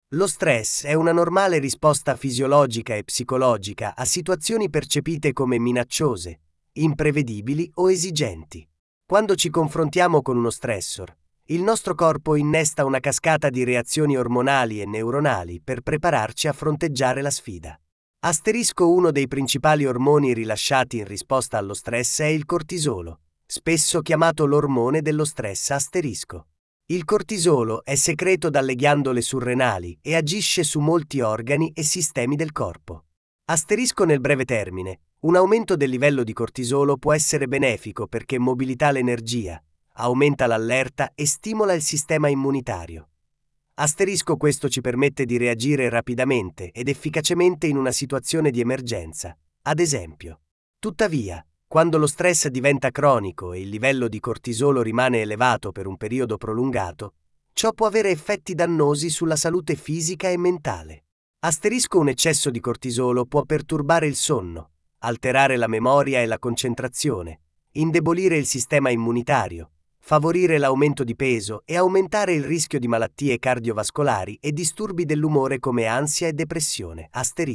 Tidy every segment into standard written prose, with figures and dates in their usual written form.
Lo stress è una normale risposta fisiologica e psicologica a situazioni percepite come minacciose, imprevedibili o esigenti. Quando ci confrontiamo con uno stressor, il nostro corpo innesta una cascata di reazioni ormonali e neuronali per prepararci a fronteggiare la sfida. Uno dei principali ormoni rilasciati in risposta allo stress è il cortisolo, spesso chiamato l'ormone dello stress asterisco. Il cortisolo è secreto dalle ghiandole surrenali e agisce su molti organi e sistemi del corpo. Nel breve termine, un aumento del livello di cortisolo può essere benefico perché mobilita l'energia, aumenta l'allerta e stimola il sistema immunitario. Questo ci permette di reagire rapidamente ed efficacemente in una situazione di emergenza, ad esempio. Tuttavia, quando lo stress diventa cronico e il livello di cortisolo rimane elevato per un periodo prolungato, ciò può avere effetti dannosi sulla salute fisica e mentale. Un eccesso di cortisolo può perturbare il sonno, alterare la memoria e la concentrazione, indebolire il sistema immunitario, favorire l'aumento di peso e aumentare il rischio di malattie cardiovascolari e disturbi dell'umore come ansia e depressione.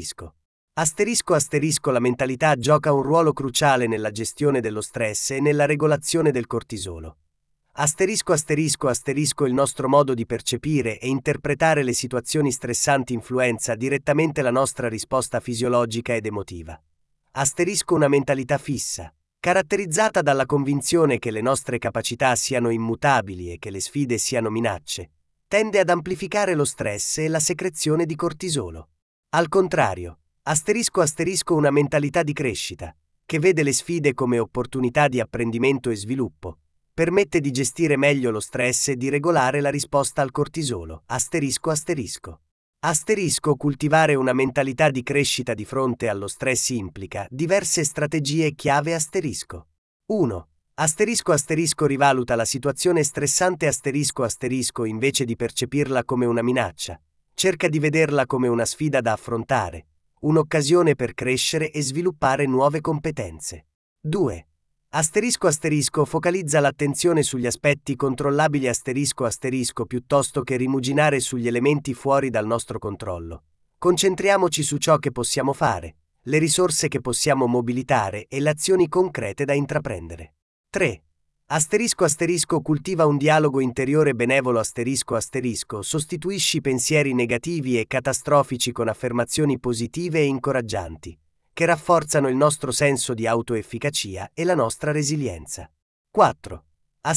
La mentalità gioca un ruolo cruciale nella gestione dello stress e nella regolazione del cortisolo. Il nostro modo di percepire e interpretare le situazioni stressanti influenza direttamente la nostra risposta fisiologica ed emotiva. Una mentalità fissa, caratterizzata dalla convinzione che le nostre capacità siano immutabili e che le sfide siano minacce, tende ad amplificare lo stress e la secrezione di cortisolo. Al contrario, una mentalità di crescita, che vede le sfide come opportunità di apprendimento e sviluppo, permette di gestire meglio lo stress e di regolare la risposta al cortisolo. Coltivare una mentalità di crescita di fronte allo stress implica diverse strategie chiave. 1. Rivaluta la situazione stressante. Invece di percepirla come una minaccia, cerca di vederla come una sfida da affrontare, un'occasione per crescere e sviluppare nuove competenze. 2. Focalizza l'attenzione sugli aspetti controllabili. Piuttosto che rimuginare sugli elementi fuori dal nostro controllo. Concentriamoci su ciò che possiamo fare, le risorse che possiamo mobilitare e le azioni concrete da intraprendere. 3. Cultiva un dialogo interiore benevolo. Sostituisci pensieri negativi e catastrofici con affermazioni positive e incoraggianti, che rafforzano il nostro senso di autoefficacia e la nostra resilienza. 4.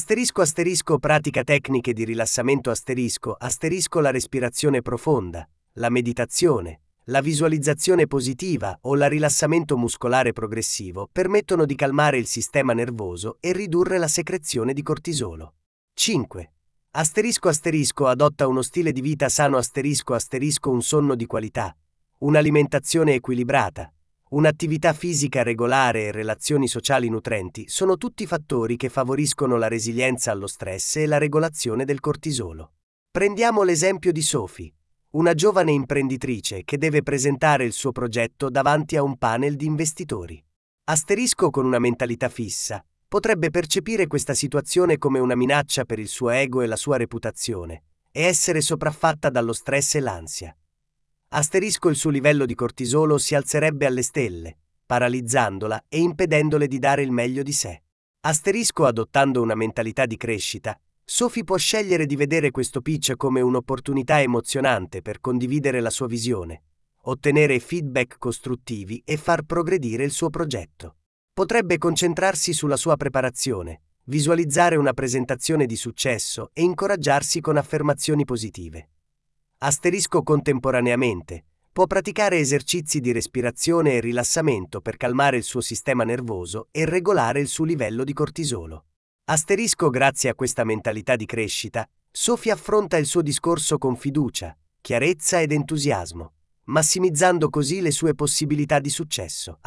Pratica tecniche di rilassamento. La respirazione profonda, la meditazione, la visualizzazione positiva o il rilassamento muscolare progressivo permettono di calmare il sistema nervoso e ridurre la secrezione di cortisolo. 5. Adotta uno stile di vita sano. Un sonno di qualità, un'alimentazione equilibrata, un'attività fisica regolare e relazioni sociali nutrenti sono tutti fattori che favoriscono la resilienza allo stress e la regolazione del cortisolo. Prendiamo l'esempio di Sophie, una giovane imprenditrice che deve presentare il suo progetto davanti a un panel di investitori. Con una mentalità fissa, potrebbe percepire questa situazione come una minaccia per il suo ego e la sua reputazione, e essere sopraffatta dallo stress e l'ansia. Il suo livello di cortisolo si alzerebbe alle stelle, paralizzandola e impedendole di dare il meglio di sé. Adottando una mentalità di crescita, Sophie può scegliere di vedere questo pitch come un'opportunità emozionante per condividere la sua visione, ottenere feedback costruttivi e far progredire il suo progetto. Potrebbe concentrarsi sulla sua preparazione, visualizzare una presentazione di successo e incoraggiarsi con affermazioni positive. Contemporaneamente, può praticare esercizi di respirazione e rilassamento per calmare il suo sistema nervoso e regolare il suo livello di cortisolo. Grazie a questa mentalità di crescita, Sophie affronta il suo discorso con fiducia, chiarezza ed entusiasmo, massimizzando così le sue possibilità di successo.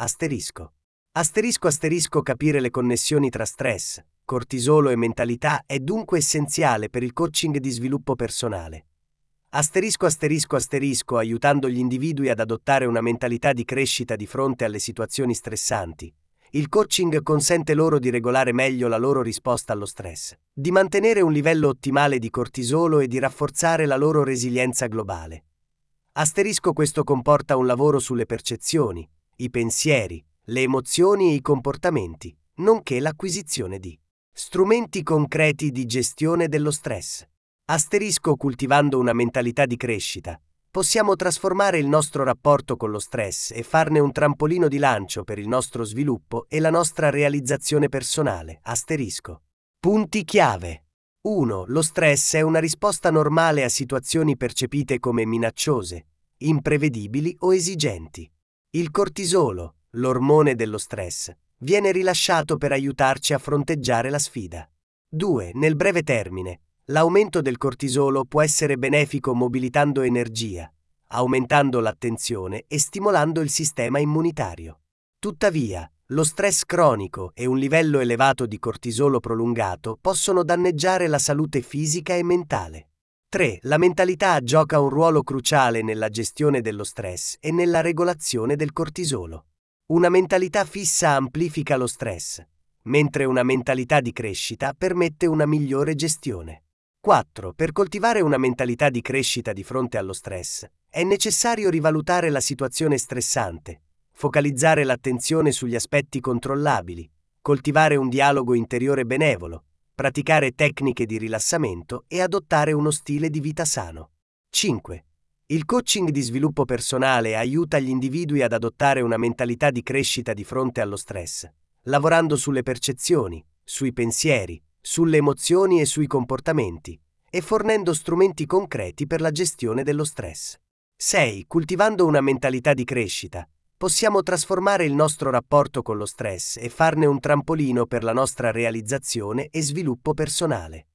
Capire le connessioni tra stress, cortisolo e mentalità è dunque essenziale per il coaching di sviluppo personale. Aiutando gli individui ad adottare una mentalità di crescita di fronte alle situazioni stressanti. Il coaching consente loro di regolare meglio la loro risposta allo stress, di mantenere un livello ottimale di cortisolo e di rafforzare la loro resilienza globale. Questo comporta un lavoro sulle percezioni, i pensieri, le emozioni e i comportamenti, nonché l'acquisizione di strumenti concreti di gestione dello stress. Coltivando una mentalità di crescita, possiamo trasformare il nostro rapporto con lo stress e farne un trampolino di lancio per il nostro sviluppo e la nostra realizzazione personale. Punti chiave. 1. Lo stress è una risposta normale a situazioni percepite come minacciose, imprevedibili o esigenti. Il cortisolo, l'ormone dello stress, viene rilasciato per aiutarci a fronteggiare la sfida. 2. Nel breve termine, l'aumento del cortisolo può essere benefico mobilitando energia, aumentando l'attenzione e stimolando il sistema immunitario. Tuttavia, lo stress cronico e un livello elevato di cortisolo prolungato possono danneggiare la salute fisica e mentale. 3. La mentalità gioca un ruolo cruciale nella gestione dello stress e nella regolazione del cortisolo. Una mentalità fissa amplifica lo stress, mentre una mentalità di crescita permette una migliore gestione. 4. Per coltivare una mentalità di crescita di fronte allo stress, è necessario rivalutare la situazione stressante, focalizzare l'attenzione sugli aspetti controllabili, coltivare un dialogo interiore benevolo, praticare tecniche di rilassamento e adottare uno stile di vita sano. 5. Il coaching di sviluppo personale aiuta gli individui ad adottare una mentalità di crescita di fronte allo stress, lavorando sulle percezioni, sui pensieri, sulle emozioni e sui comportamenti, e fornendo strumenti concreti per la gestione dello stress. 6. Coltivando una mentalità di crescita, possiamo trasformare il nostro rapporto con lo stress e farne un trampolino per la nostra realizzazione e sviluppo personale.